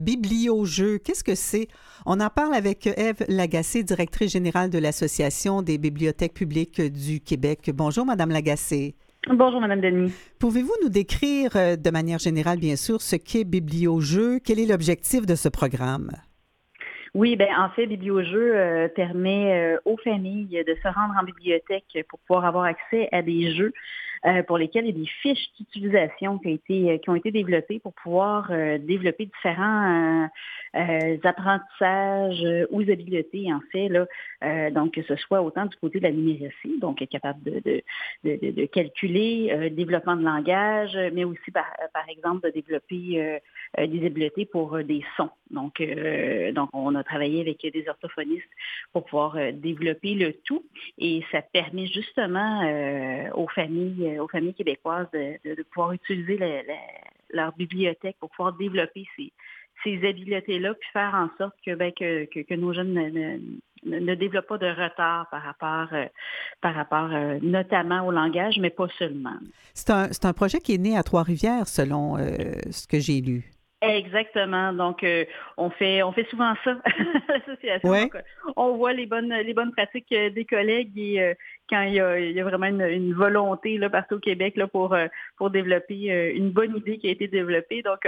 Bibliojeux, qu'est-ce que c'est? On en parle avec Ève Lagacé, directrice générale de l'Association des bibliothèques publiques du Québec. Bonjour, Madame Lagacé. Bonjour, Madame Denis. Pouvez-vous nous décrire, de manière générale, bien sûr, ce qu'est Bibliojeux? Quel est l'objectif de ce programme? Oui, ben en fait, Bibliojeux permet aux familles de se rendre en bibliothèque pour pouvoir avoir accès à des jeux pour lesquels il y a des fiches d'utilisation qui ont été développées pour pouvoir développer différents apprentissages ou habiletés, en fait, là, donc que ce soit autant du côté de la numéricie, donc être capable de calculer, développement de langage, mais aussi, par exemple, de développer des habiletés pour des sons. Donc, on a travaillé avec des orthophonistes pour pouvoir développer le tout et ça permet justement aux familles québécoises de pouvoir utiliser leur bibliothèque pour pouvoir développer ces habiletés-là, puis faire en sorte que nos jeunes ne développent pas de retard par rapport notamment au langage, mais pas seulement. C'est un projet qui est né à Trois-Rivières, selon ce que j'ai lu. Exactement. Donc, on fait souvent ça à l'association. Ouais. Donc, on voit les bonnes pratiques des collègues et quand il y a vraiment une volonté là, partout au Québec là, pour développer une bonne idée qui a été développée. Donc,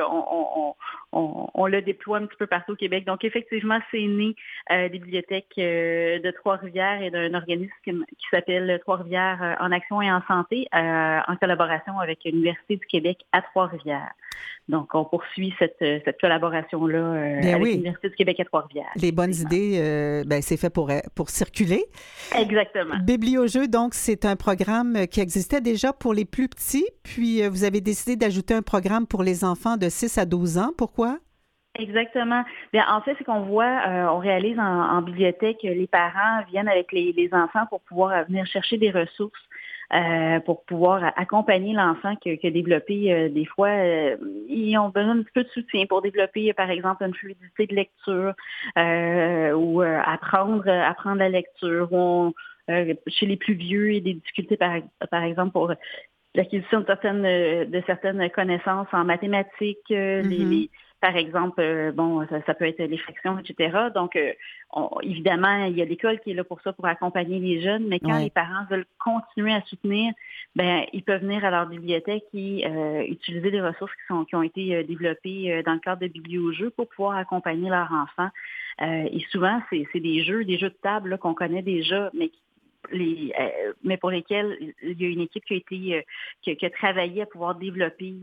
on le déploie un petit peu partout au Québec. Donc, effectivement, c'est né des bibliothèques de Trois-Rivières et d'un organisme qui s'appelle Trois-Rivières en action et en santé en collaboration avec l'Université du Québec à Trois-Rivières. Donc, on poursuit cette collaboration-là Bien avec oui. l'Université du Québec à Trois-Rivières. Les bonnes idées, c'est fait pour circuler. Exactement. Bibliojeux, donc, c'est un programme qui existait déjà pour les plus petits, puis vous avez décidé d'ajouter un programme pour les enfants de 6 à 12 ans. Pourquoi? Exactement. Bien, en fait, c'est qu'on voit, on réalise en bibliothèque, les parents viennent avec les enfants pour pouvoir venir chercher des ressources. Pour pouvoir accompagner l'enfant qui a développé des fois, ils ont besoin d'un petit peu de soutien pour développer, par exemple, une fluidité de lecture ou apprendre la lecture. Chez les plus vieux, il y a des difficultés, par exemple, pour l'acquisition de certaines connaissances en mathématiques, par exemple, ça peut être les fractions, etc. Donc, évidemment, il y a l'école qui est là pour ça, pour accompagner les jeunes, mais quand les parents veulent continuer à soutenir, ils peuvent venir à leur bibliothèque et utiliser les ressources qui ont été développées dans le cadre de Bibliojeux pour pouvoir accompagner leur enfant. Et souvent, c'est des jeux de table là, qu'on connaît déjà, mais pour lesquels il y a une équipe qui a travaillé à pouvoir développer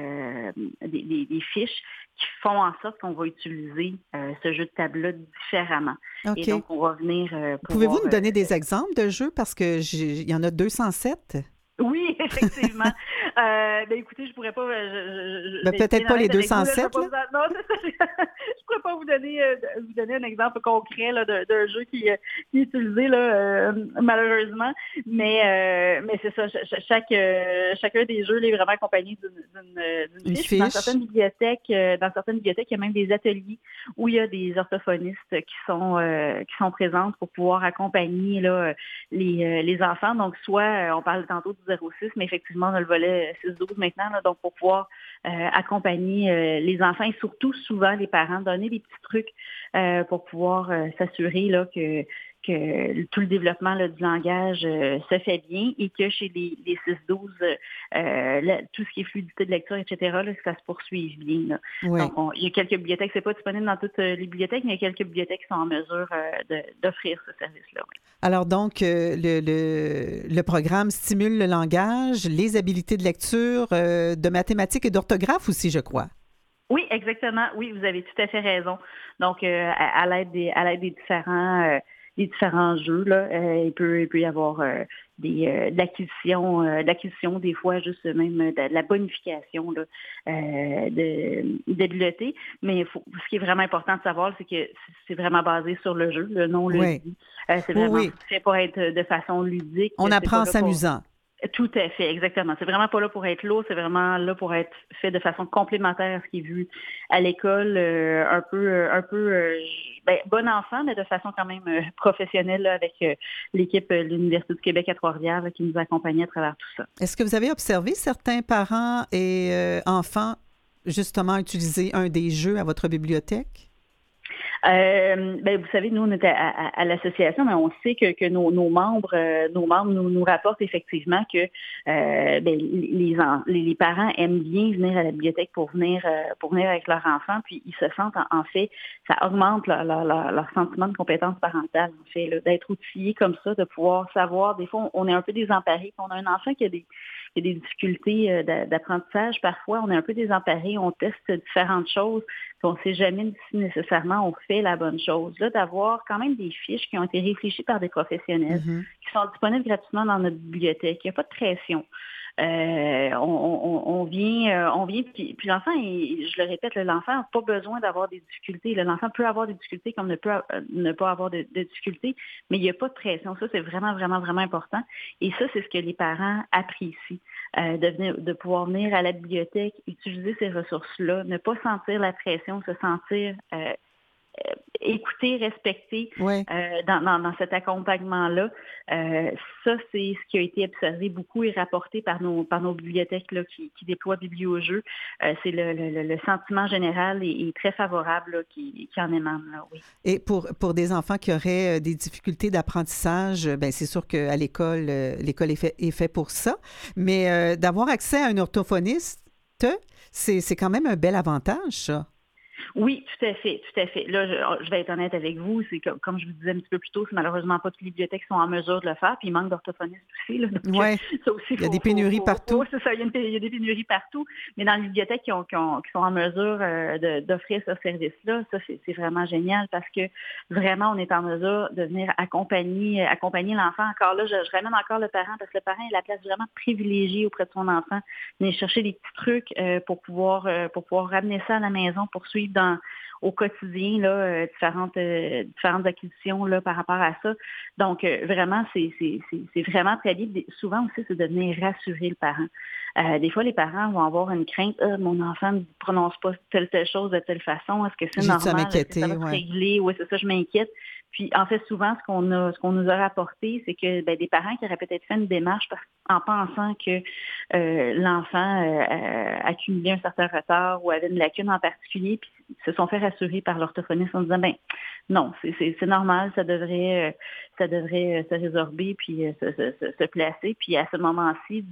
des fiches qui font en sorte qu'on va utiliser ce jeu de table-là différemment. Okay. Et donc, on va venir Pouvez-vous nous donner des exemples de jeux? Parce il y en a 207. Oui, effectivement. Écoutez, je pourrais pas... peut-être pas les 207. Non, c'est ça. Je pourrais pas vous donner un exemple concret là, d'un jeu qui est utilisé là, malheureusement. Mais c'est ça. Chacun des jeux est vraiment accompagné d'une fiche. Dans certaines bibliothèques, il y a même des ateliers où il y a des orthophonistes qui sont présentes pour pouvoir accompagner là, les enfants. Donc, soit on parle tantôt du 0-6, mais effectivement, on a le volet 6-12 maintenant, là, donc pour pouvoir accompagner les enfants et surtout, souvent, les parents, donner des petits trucs pour pouvoir s'assurer là, que tout le développement là, du langage se fait bien et que chez les 6-12, tout ce qui est fluidité de lecture, etc., là, que ça se poursuive bien. Là. Oui. Donc, il y a quelques bibliothèques, c'est pas disponible dans toutes les bibliothèques, mais il y a quelques bibliothèques qui sont en mesure d'offrir ce service-là. Oui. Alors donc, le programme stimule le langage, les habiletés de lecture, de mathématiques et d'orthographe aussi, je crois. Oui, exactement. Oui, vous avez tout à fait raison. Donc, à l'aide des différents jeux, là, il peut y avoir de l'acquisition, des fois juste même de la bonification là, de bibliothèque. Mais ce qui est vraiment important de savoir, c'est que c'est vraiment basé sur le jeu. Le nom le dit. C'est vraiment fait pour être de façon ludique. On apprend en s'amusant. Tout à fait, exactement. C'est vraiment pas là pour être lourd, c'est vraiment là pour être fait de façon complémentaire à ce qui est vu à l'école, un peu bon enfant, mais de façon quand même professionnelle là, avec l'équipe de l'Université du Québec à Trois-Rivières qui nous accompagnait à travers tout ça. Est-ce que vous avez observé certains parents et enfants justement utiliser un des jeux à votre bibliothèque? Vous savez, nous, on est à l'association, mais on sait que nos membres nous rapportent effectivement que les parents aiment bien venir à la bibliothèque pour venir avec leurs enfants, puis ils se sentent, en fait, ça augmente leur sentiment de compétence parentale, en fait, là, d'être outillés comme ça, de pouvoir savoir. Des fois, on est un peu désemparés. On a un enfant qui a des difficultés d'apprentissage. Parfois, on est un peu désemparés, on teste différentes choses, puis on ne sait jamais si nécessairement on fait la bonne chose. Là, d'avoir quand même des fiches qui ont été réfléchies par des professionnels, qui sont disponibles gratuitement dans notre bibliothèque. Il n'y a pas de pression. On vient, puis l'enfant, je le répète, l'enfant n'a pas besoin d'avoir des difficultés. L'enfant peut avoir des difficultés comme ne pas avoir de difficultés, mais il n'y a pas de pression. Ça, c'est vraiment, vraiment, vraiment important. Et ça, c'est ce que les parents apprécient, de pouvoir venir à la bibliothèque, utiliser ces ressources-là, ne pas sentir la pression, se sentir écouter, respecter dans cet accompagnement-là. Ça, c'est ce qui a été observé beaucoup et rapporté par nos bibliothèques là, qui déploient Bibliojeux. C'est le sentiment général est très favorable là, qui en émane. Là, oui. Et pour des enfants qui auraient des difficultés d'apprentissage, c'est sûr qu'à l'école, l'école est fait pour ça, mais d'avoir accès à un orthophoniste, c'est quand même un bel avantage, ça. Oui, tout à fait, tout à fait. Là, je vais être honnête avec vous, c'est comme je vous disais un petit peu plus tôt, c'est malheureusement pas toutes les bibliothèques qui sont en mesure de le faire, puis il manque d'orthophonistes aussi. Oui, il y a des pénuries partout. C'est ça, il y a des pénuries partout, mais dans les bibliothèques qui sont en mesure d'offrir ce service-là, ça, c'est vraiment génial parce que vraiment, on est en mesure de venir accompagner l'enfant. Encore là, je ramène encore le parent parce que le parent a la place vraiment privilégiée auprès de son enfant, venir chercher des petits trucs pour pouvoir ramener ça à la maison, pour suivre au quotidien là, différentes acquisitions là, par rapport à ça. Donc, vraiment, c'est vraiment très bien. Souvent aussi, c'est de venir rassurer le parent. Des fois, les parents vont avoir une crainte. Mon enfant ne prononce pas telle chose de telle façon. Est-ce que c'est normal? Est-ce que ça va se régler? Oui, c'est ça, je m'inquiète. Puis, en fait, souvent, ce qu'on nous a rapporté, c'est que des parents qui auraient peut-être fait une démarche en pensant que l'enfant accumulait un certain retard ou avait une lacune en particulier, puis se sont fait rassurer par l'orthophoniste en disant, non, c'est normal, ça devrait se résorber puis se placer. Puis, à ce moment-ci,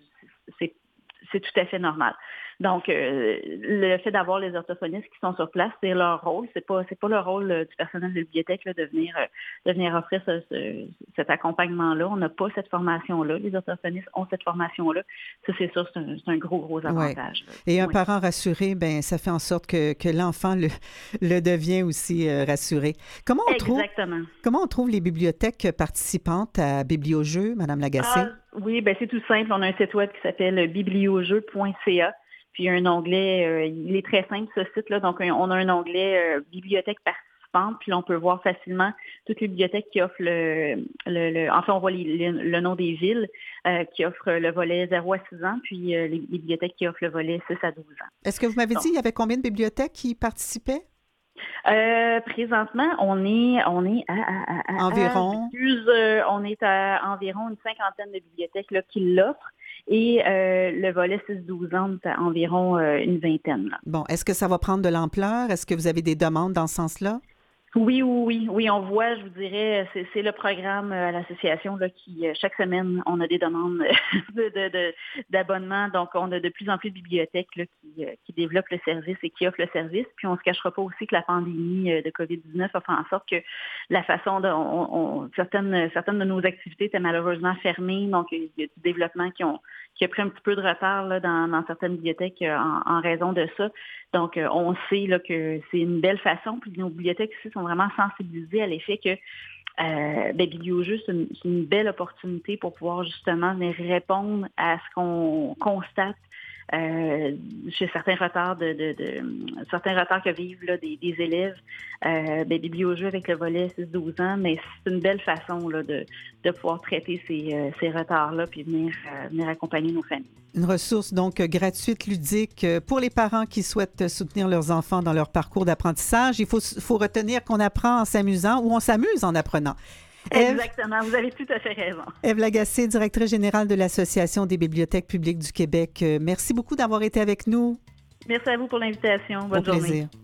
c'est tout à fait normal. Donc, le fait d'avoir les orthophonistes qui sont sur place, c'est leur rôle. C'est pas le rôle du personnel de bibliothèque là, de venir offrir cet accompagnement-là. On n'a pas cette formation-là. Les orthophonistes ont cette formation-là. Ça, c'est sûr, c'est un gros avantage. Ouais. Et un parent rassuré, ça fait en sorte que l'enfant le devient aussi rassuré. Comment on trouve les bibliothèques participantes à Bibliojeux, Mme Lagacé? Oui, c'est tout simple. On a un site web qui s'appelle bibliojeux.ca. Puis il y a un onglet, il est très simple ce site-là, donc on a un onglet bibliothèque participante, puis là, on peut voir facilement toutes les bibliothèques qui offrent enfin on voit le nom des villes qui offrent le volet 0 à 6 ans, puis les bibliothèques qui offrent le volet 6 à 12 ans. Est-ce que vous m'avez dit il y avait combien de bibliothèques qui participaient? Présentement, on est à environ. On est à environ une cinquantaine de bibliothèques là, qui l'offrent. Et le volet 6-12 ans, c'est environ une vingtaine. Là. Bon, est-ce que ça va prendre de l'ampleur? Est-ce que vous avez des demandes dans ce sens-là? Oui, on voit, je vous dirais, c'est le programme à l'association là, qui, chaque semaine, on a des demandes d'abonnement. Donc, on a de plus en plus de bibliothèques là, qui développent le service et qui offrent le service. Puis, on ne se cachera pas aussi que la pandémie de COVID-19 a fait en sorte que la façon dont certaines de nos activités étaient malheureusement fermées. Donc, il y a du développement qui a pris un petit peu de retard là, dans certaines bibliothèques en raison de ça. Donc, on sait là, que c'est une belle façon. Puis, nos bibliothèques ici sont vraiment sensibilisées à l'effet que Bibliojeux, c'est une belle opportunité pour pouvoir justement venir répondre à ce qu'on constate chez certains retards certains retards que vivent là, des élèves. Bibliojeux avec le volet 6-12 ans, mais c'est une belle façon là, de pouvoir traiter ces retards-là puis venir accompagner nos familles. Une ressource donc gratuite, ludique pour les parents qui souhaitent soutenir leurs enfants dans leur parcours d'apprentissage. Il faut retenir qu'on apprend en s'amusant ou on s'amuse en apprenant. Exactement, vous avez tout à fait raison. Ève Lagacé, directrice générale de l'Association des bibliothèques publiques du Québec. Merci beaucoup d'avoir été avec nous. Merci à vous pour l'invitation. Au Bonne journée. plaisir.